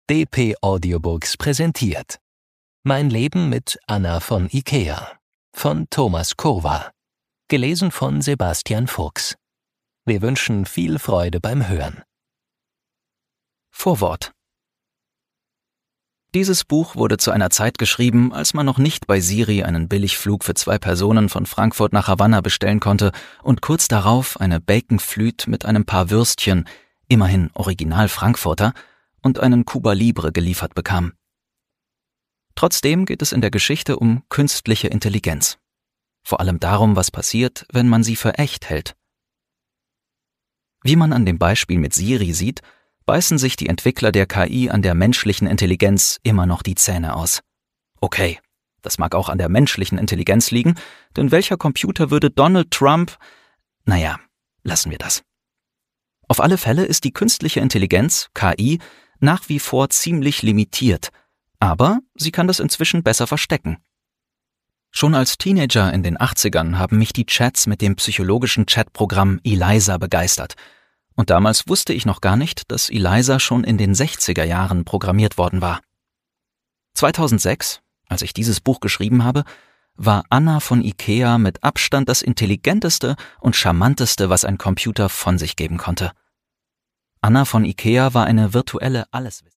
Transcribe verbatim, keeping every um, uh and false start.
D P Audiobooks präsentiert Mein Leben mit Anna von Ikea von Thomas Kurwa, gelesen von Sebastian Fuchs. Wir wünschen viel Freude beim Hören. Vorwort. Dieses Buch wurde zu einer Zeit geschrieben, als man noch nicht bei Siri einen Billigflug für zwei Personen von Frankfurt nach Havanna bestellen konnte und kurz darauf eine Bacon-Flûte mit einem paar Würstchen, immerhin Original Frankfurter, und einen Cuba Libre geliefert bekam. Trotzdem geht es in der Geschichte um künstliche Intelligenz. Vor allem darum, was passiert, wenn man sie für echt hält. Wie man an dem Beispiel mit Siri sieht, beißen sich die Entwickler der K I an der menschlichen Intelligenz immer noch die Zähne aus. Okay, das mag auch an der menschlichen Intelligenz liegen, denn welcher Computer würde Donald Trump... Naja, lassen wir das. Auf alle Fälle ist die künstliche Intelligenz, K I, nach wie vor ziemlich limitiert, aber sie kann das inzwischen besser verstecken. Schon als Teenager in den achtzigern haben mich die Chats mit dem psychologischen Chatprogramm Eliza begeistert. Und damals wusste ich noch gar nicht, dass Eliza schon in den sechziger Jahren programmiert worden war. zweitausendsechs, als ich dieses Buch geschrieben habe, war Anna von Ikea mit Abstand das intelligenteste und charmanteste, was ein Computer von sich geben konnte. Anna von Ikea war eine virtuelle Alleswisserin.